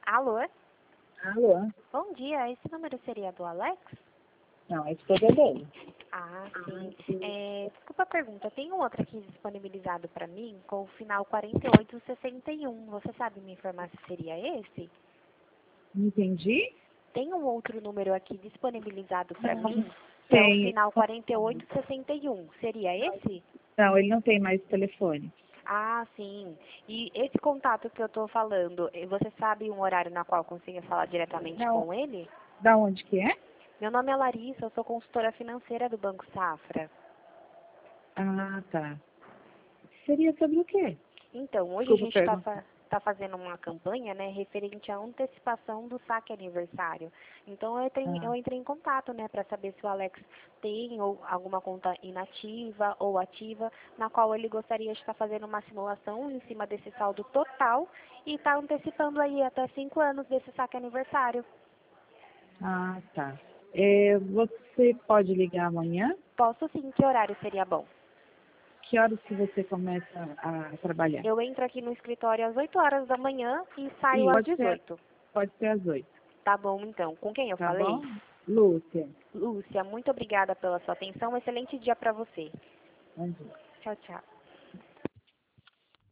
Alô? Alô? Bom dia, esse número seria do Alex? Não, é a esposa dele. Ah, sim. Desculpa a pergunta, tem um outro aqui disponibilizado para mim com o final 4861. Você sabe me informar se seria esse? Entendi? Tem um outro número aqui disponibilizado para mim, que é o Tem. final 4861. Seria esse? Não, ele não tem mais telefone. Ah, sim. E esse contato que eu estou falando, você sabe um horário na qual eu consiga falar diretamente Não. com ele? Da onde que é? Meu nome é Larissa, eu sou consultora financeira do Banco Safra. Ah, tá. Seria sobre o quê? Então, hoje a Desculpa gente perguntar. tá fazendo uma campanha, né, referente à antecipação do saque aniversário. Então, eu Ah, entrei em contato, né, para saber se o Alex tem ou alguma conta inativa ou ativa, na qual ele gostaria de estar fazendo uma simulação em cima desse saldo total e está antecipando aí até 5 anos desse saque aniversário. tá. Você pode ligar amanhã? Posso sim, que horário seria bom? Que horas que você começa a trabalhar? Eu entro aqui no escritório às 8 horas da manhã e saio E às 18. pode ser às 8, Tá bom, então. Com quem eu tá falei? bom? Lúcia. Lúcia, muito obrigada pela sua atenção. Um excelente dia para você. Bom dia. Tchau, tchau.